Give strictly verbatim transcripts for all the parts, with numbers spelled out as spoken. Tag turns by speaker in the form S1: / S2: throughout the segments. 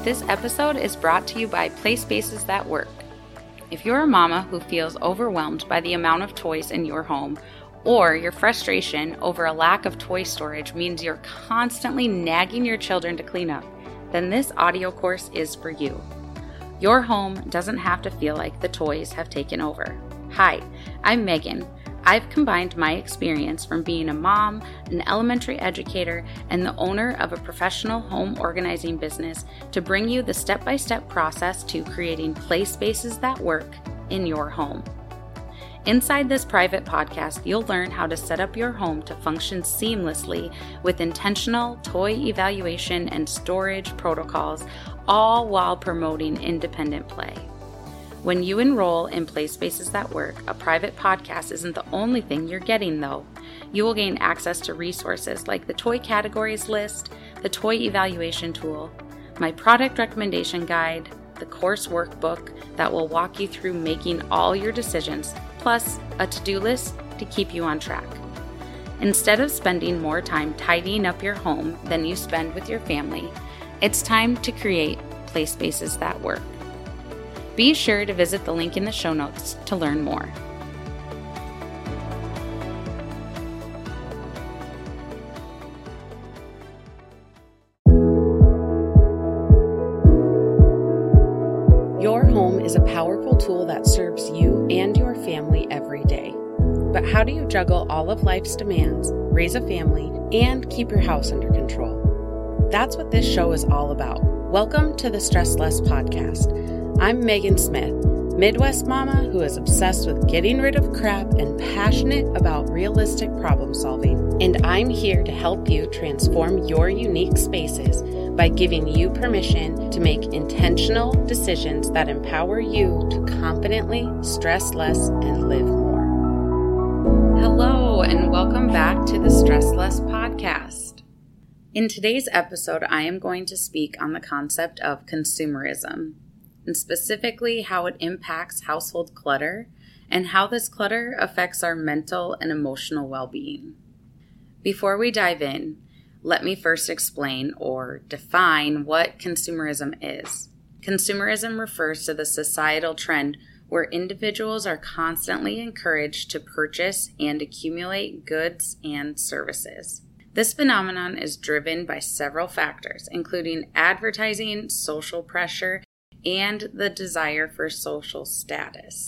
S1: This episode is brought to you by Play Spaces That Work. If you're a mama who feels overwhelmed by the amount of toys in your home, or your frustration over a lack of toy storage means you're constantly nagging your children to clean up, then this audio course is for you. Your home doesn't have to feel like the toys have taken over. Hi, I'm Megan. I've combined my experience from being a mom, an elementary educator, and the owner of a professional home organizing business to bring you the step-by-step process to creating play spaces that work in your home. Inside this private podcast, you'll learn how to set up your home to function seamlessly with intentional toy evaluation and storage protocols, all while promoting independent play. When you enroll in Play Spaces That Work, a private podcast isn't the only thing you're getting, though. You will gain access to resources like the toy categories list, the toy evaluation tool, my product recommendation guide, the course workbook that will walk you through making all your decisions, plus a to-do list to keep you on track. Instead of spending more time tidying up your home than you spend with your family, it's time to create play spaces that work. Be sure to visit the link in the show notes to learn more. Your home is a powerful tool that serves you and your family every day. But how do you juggle all of life's demands, raise a family, and keep your house under control? That's what this show is all about. Welcome to the Stress Less Podcast. I'm Megan Smith, Midwest mama who is obsessed with getting rid of crap and passionate about realistic problem solving. And I'm here to help you transform your unique spaces by giving you permission to make intentional decisions that empower you to confidently stress less and live more. Hello, and welcome back to the Stress Less Podcast. In today's episode, I am going to speak on the concept of consumerism, and specifically how it impacts household clutter and how this clutter affects our mental and emotional well-being. Before we dive in, let me first explain or define what consumerism is. Consumerism refers to the societal trend where individuals are constantly encouraged to purchase and accumulate goods and services. This phenomenon is driven by several factors, including advertising, social pressure, and the desire for social status.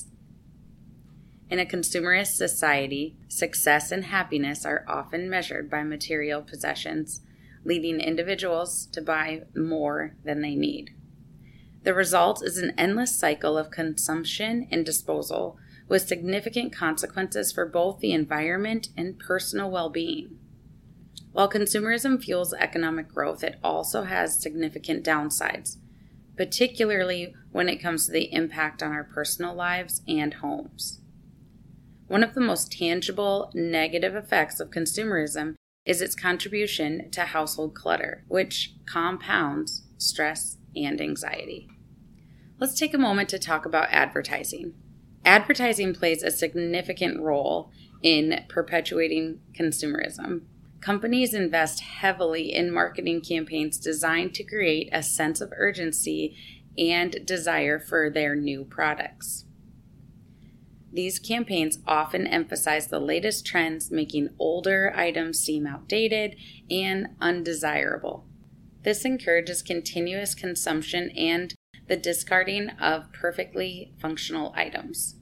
S1: In a consumerist society, success and happiness are often measured by material possessions, leading individuals to buy more than they need. The result is an endless cycle of consumption and disposal, with significant consequences for both the environment and personal well-being. While consumerism fuels economic growth, it also has significant downsides, particularly when it comes to the impact on our personal lives and homes. One of the most tangible negative effects of consumerism is its contribution to household clutter, which compounds stress and anxiety. Let's take a moment to talk about advertising. Advertising plays a significant role in perpetuating consumerism. Companies invest heavily in marketing campaigns designed to create a sense of urgency and desire for their new products. These campaigns often emphasize the latest trends, making older items seem outdated and undesirable. This encourages continuous consumption and the discarding of perfectly functional items.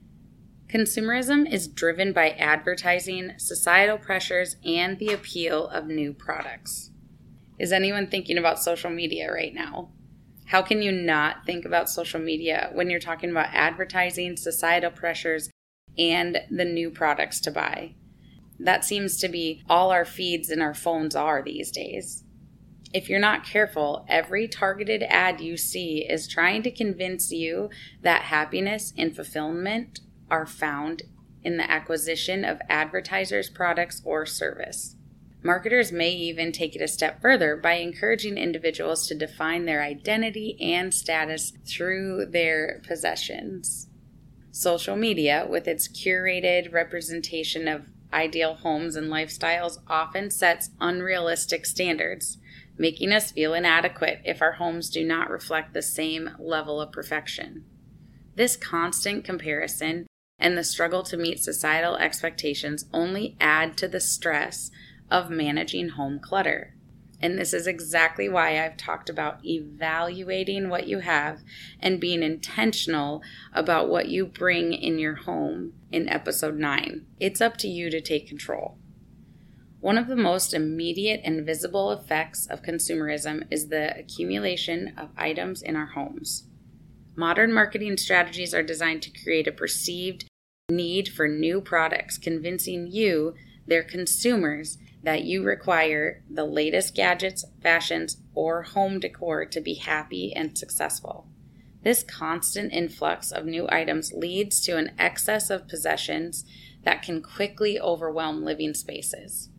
S1: Consumerism is driven by advertising, societal pressures, and the appeal of new products. Is anyone thinking about social media right now? How can you not think about social media when you're talking about advertising, societal pressures, and the new products to buy? That seems to be all our feeds and our phones are these days. If you're not careful, every targeted ad you see is trying to convince you that happiness and fulfillment are found in the acquisition of advertisers' products or service. Marketers may even take it a step further by encouraging individuals to define their identity and status through their possessions. Social media, with its curated representation of ideal homes and lifestyles, often sets unrealistic standards, making us feel inadequate if our homes do not reflect the same level of perfection. This constant comparison and the struggle to meet societal expectations only add to the stress of managing home clutter. And this is exactly why I've talked about evaluating what you have and being intentional about what you bring in your home in episode nine. It's up to you to take control. One of the most immediate and visible effects of consumerism is the accumulation of items in our homes. Modern marketing strategies are designed to create a perceived need for new products, convincing you, their consumers, that you require the latest gadgets, fashions, or home decor to be happy and successful. This constant influx of new items leads to an excess of possessions that can quickly overwhelm living spaces.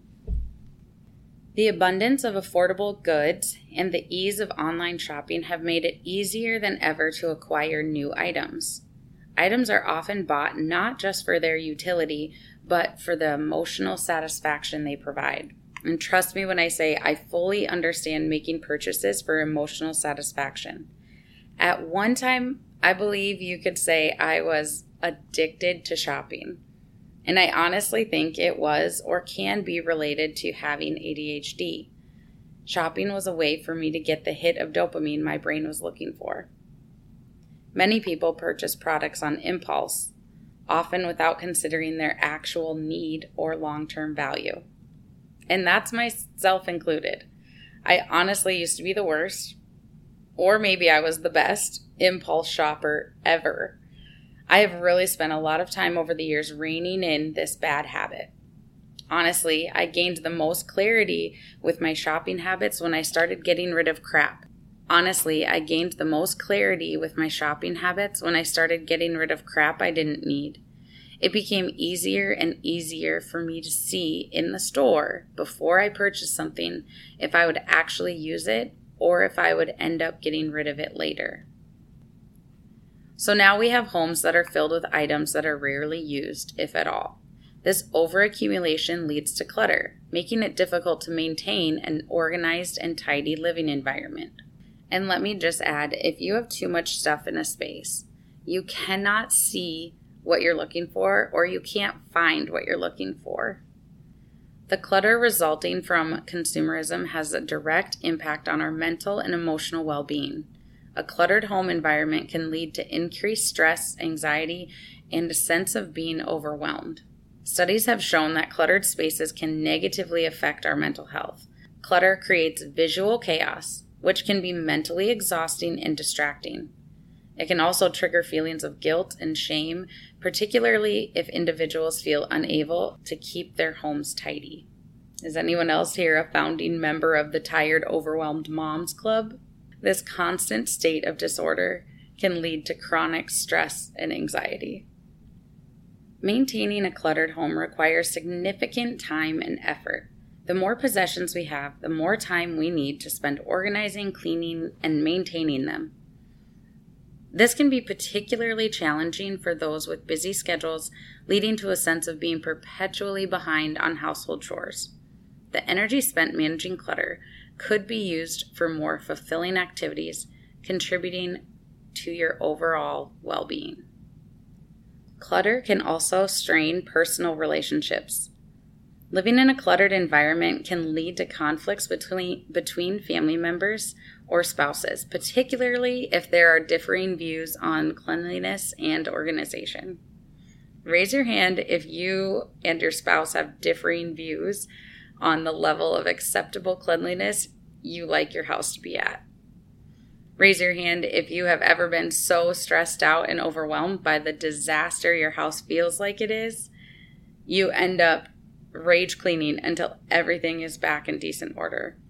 S1: The abundance of affordable goods and the ease of online shopping have made it easier than ever to acquire new items. Items are often bought not just for their utility, but for the emotional satisfaction they provide. And trust me when I say I fully understand making purchases for emotional satisfaction. At one time, I believe you could say I was addicted to shopping. And I honestly think it was or can be related to having A D H D. Shopping was a way for me to get the hit of dopamine my brain was looking for. Many people purchase products on impulse, often without considering their actual need or long-term value. And that's myself included. I honestly used to be the worst, or maybe I was the best, impulse shopper ever. I have really spent a lot of time over the years reining in this bad habit. Honestly, I gained the most clarity with my shopping habits when I started getting rid of crap. Honestly, I gained the most clarity with my shopping habits when I started getting rid of crap I didn't need. It became easier and easier for me to see in the store before I purchased something if I would actually use it or if I would end up getting rid of it later. So now we have homes that are filled with items that are rarely used, if at all. This overaccumulation leads to clutter, making it difficult to maintain an organized and tidy living environment. And let me just add, if you have too much stuff in a space, you cannot see what you're looking for, or you can't find what you're looking for. The clutter resulting from consumerism has a direct impact on our mental and emotional well-being. A cluttered home environment can lead to increased stress, anxiety, and a sense of being overwhelmed. Studies have shown that cluttered spaces can negatively affect our mental health. Clutter creates visual chaos, which can be mentally exhausting and distracting. It can also trigger feelings of guilt and shame, particularly if individuals feel unable to keep their homes tidy. Is anyone else here a founding member of the Tired, Overwhelmed Moms Club? This constant state of disorder can lead to chronic stress and anxiety. Maintaining a cluttered home requires significant time and effort. The more possessions we have, the more time we need to spend organizing, cleaning, and maintaining them. This can be particularly challenging for those with busy schedules, leading to a sense of being perpetually behind on household chores. The energy spent managing clutter could be used for more fulfilling activities, contributing to your overall well-being. Clutter can also strain personal relationships. Living in a cluttered environment can lead to conflicts between, between family members or spouses, particularly if there are differing views on cleanliness and organization. Raise your hand if you and your spouse have differing views on the level of acceptable cleanliness you like your house to be at. Raise your hand if you have ever been so stressed out and overwhelmed by the disaster your house feels like it is, you end up rage cleaning until everything is back in decent order.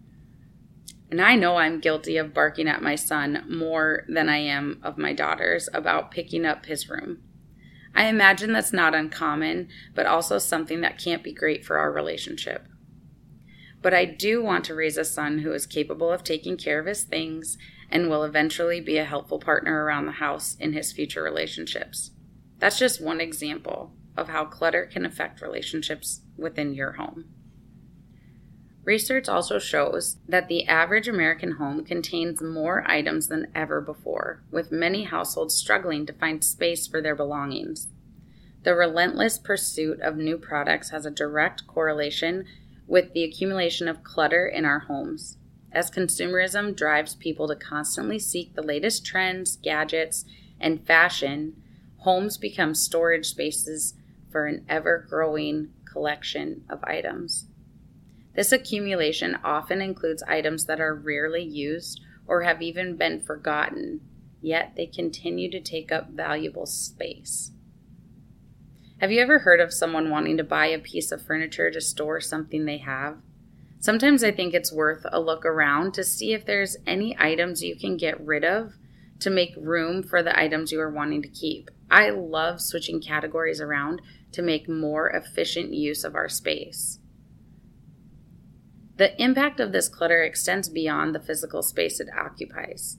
S1: And I know I'm guilty of barking at my son more than I am of my daughters about picking up his room. I imagine that's not uncommon, but also something that can't be great for our relationship. But I do want to raise a son who is capable of taking care of his things and will eventually be a helpful partner around the house in his future relationships. That's just one example of how clutter can affect relationships within your home. Research also shows that the average American home contains more items than ever before, with many households struggling to find space for their belongings. The relentless pursuit of new products has a direct correlation with the accumulation of clutter in our homes. As consumerism drives people to constantly seek the latest trends, gadgets, and fashion, homes become storage spaces for an ever-growing collection of items. This accumulation often includes items that are rarely used or have even been forgotten, yet they continue to take up valuable space. Have you ever heard of someone wanting to buy a piece of furniture to store something they have? Sometimes I think it's worth a look around to see if there's any items you can get rid of to make room for the items you are wanting to keep. I love switching categories around to make more efficient use of our space. The impact of this clutter extends beyond the physical space it occupies.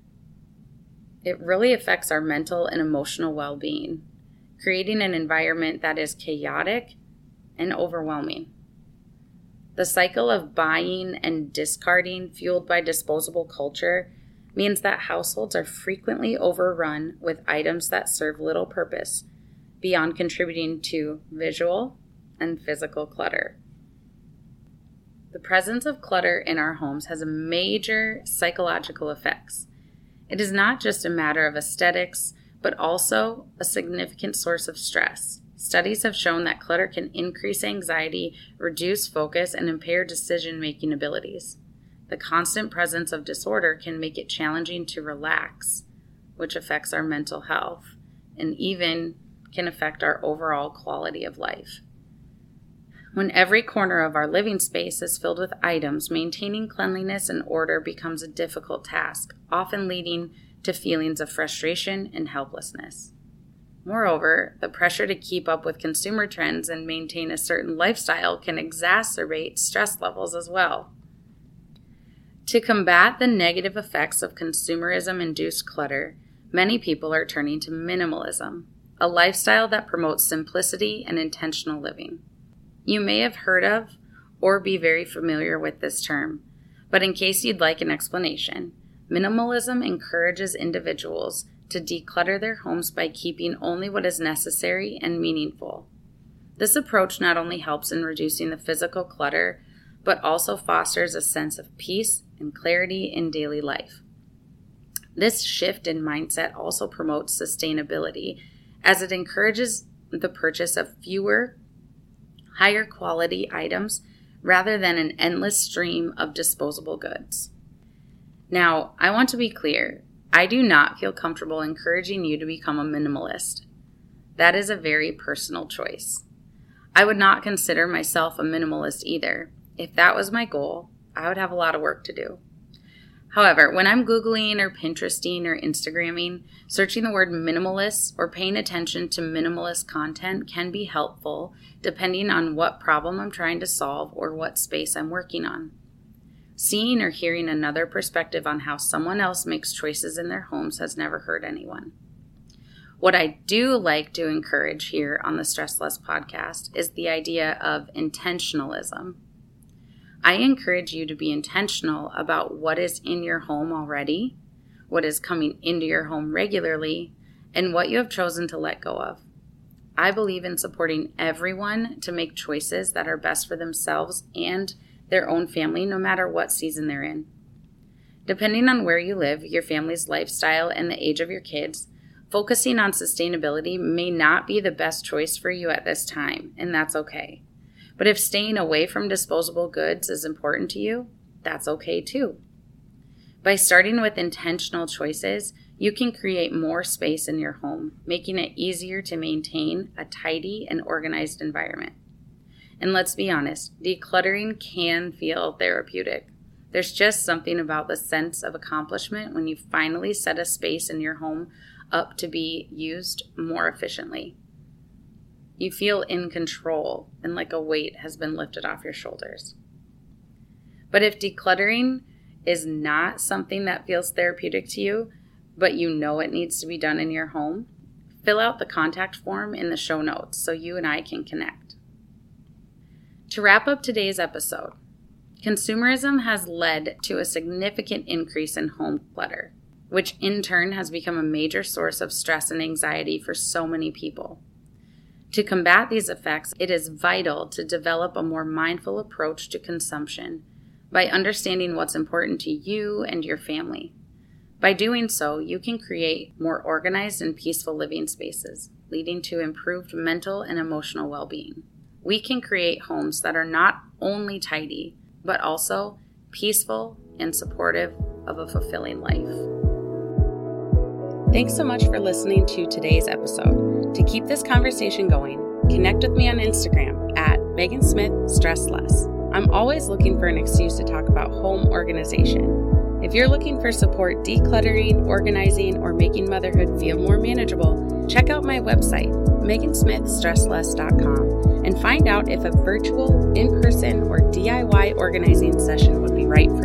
S1: It really affects our mental and emotional well-being, creating an environment that is chaotic and overwhelming. The cycle of buying and discarding, fueled by disposable culture, means that households are frequently overrun with items that serve little purpose beyond contributing to visual and physical clutter. The presence of clutter in our homes has major psychological effects. It is not just a matter of aesthetics, but also a significant source of stress. Studies have shown that clutter can increase anxiety, reduce focus, and impair decision-making abilities. The constant presence of disorder can make it challenging to relax, which affects our mental health, and even can affect our overall quality of life. When every corner of our living space is filled with items, maintaining cleanliness and order becomes a difficult task, often leading to feelings of frustration and helplessness. Moreover, the pressure to keep up with consumer trends and maintain a certain lifestyle can exacerbate stress levels as well. To combat the negative effects of consumerism-induced clutter, many people are turning to minimalism, a lifestyle that promotes simplicity and intentional living. You may have heard of or be very familiar with this term, but in case you'd like an explanation, minimalism encourages individuals to declutter their homes by keeping only what is necessary and meaningful. This approach not only helps in reducing the physical clutter, but also fosters a sense of peace and clarity in daily life. This shift in mindset also promotes sustainability, as it encourages the purchase of fewer, higher quality items rather than an endless stream of disposable goods. Now, I want to be clear, I do not feel comfortable encouraging you to become a minimalist. That is a very personal choice. I would not consider myself a minimalist either. If that was my goal, I would have a lot of work to do. However, when I'm Googling or Pinteresting or Instagramming, searching the word minimalist or paying attention to minimalist content can be helpful depending on what problem I'm trying to solve or what space I'm working on. Seeing or hearing another perspective on how someone else makes choices in their homes has never hurt anyone. What I do like to encourage here on the Stress Less podcast is the idea of intentionalism. I encourage you to be intentional about what is in your home already, what is coming into your home regularly, and what you have chosen to let go of. I believe in supporting everyone to make choices that are best for themselves and their own family, no matter what season they're in. Depending on where you live, your family's lifestyle, and the age of your kids, focusing on sustainability may not be the best choice for you at this time, and that's okay. But if staying away from disposable goods is important to you, that's okay too. By starting with intentional choices, you can create more space in your home, making it easier to maintain a tidy and organized environment. And let's be honest, decluttering can feel therapeutic. There's just something about the sense of accomplishment when you finally set a space in your home up to be used more efficiently. You feel in control and like a weight has been lifted off your shoulders. But if decluttering is not something that feels therapeutic to you, but you know it needs to be done in your home, fill out the contact form in the show notes so you and I can connect. To wrap up today's episode, Consumerism has led to a significant increase in home clutter, which in turn has become a major source of stress and anxiety for so many people. To combat these effects, it is vital to develop a more mindful approach to consumption by understanding what's important to you and your family. By doing so, you can create more organized and peaceful living spaces, leading to improved mental and emotional well-being. We can create homes that are not only tidy, but also peaceful and supportive of a fulfilling life. Thanks so much for listening to today's episode. To keep this conversation going, connect with me on Instagram at Megan Smith Stress Less. I'm always looking for an excuse to talk about home organization. If you're looking for support decluttering, organizing, or making motherhood feel more manageable, check out my website, megan smith stress less dot com, and find out if a virtual, in-person, or D I Y organizing session would be right for you.